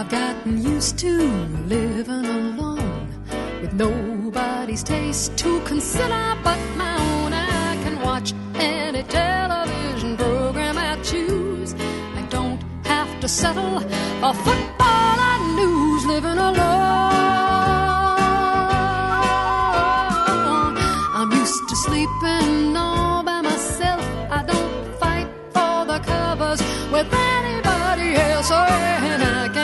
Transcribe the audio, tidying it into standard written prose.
I've gotten used to living alone with nobody's taste to consider but my own. I can watch any television program I choose. I don't have to settle for football and news. Living alone, I'm used to sleeping all by myself. I don't fight for the covers with anybody else, and I can